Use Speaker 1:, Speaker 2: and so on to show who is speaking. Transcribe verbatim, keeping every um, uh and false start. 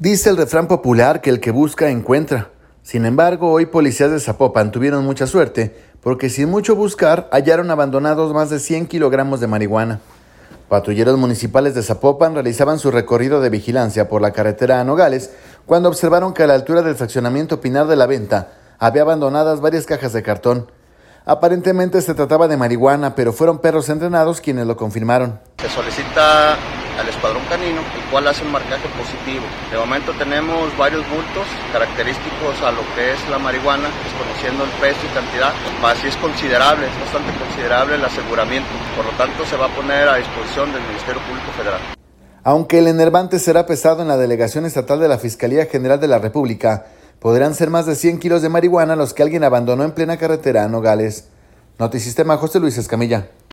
Speaker 1: Dice el refrán popular que el que busca encuentra. Sin embargo, hoy policías de Zapopan tuvieron mucha suerte porque sin mucho buscar hallaron abandonados más de cien kilogramos de marihuana. Patrulleros municipales de Zapopan realizaban su recorrido de vigilancia por la carretera a Nogales cuando observaron que a la altura del fraccionamiento Pinar de la Venta había abandonadas varias cajas de cartón. Aparentemente se trataba de marihuana, pero fueron perros entrenados quienes lo confirmaron.
Speaker 2: Se solicita al escuadrón canino, el cual hace un marcaje positivo. De momento tenemos varios bultos característicos a lo que es la marihuana, desconociendo el peso y cantidad. Así es considerable, es bastante considerable el aseguramiento. Por lo tanto, se va a poner a disposición del Ministerio Público Federal.
Speaker 1: Aunque el enervante será pesado en la Delegación Estatal de la Fiscalía General de la República, podrán ser más de cien kilos de marihuana los que alguien abandonó en plena carretera a Nogales. Notisistema, José Luis Escamilla.